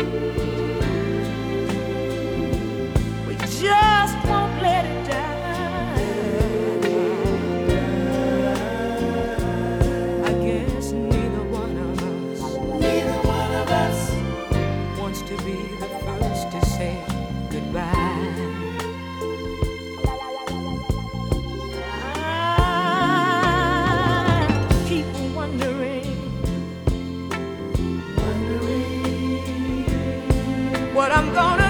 We just won't let it die. I guess neither one of us wants to be the first to say goodbye. I keep wondering what I'm gonna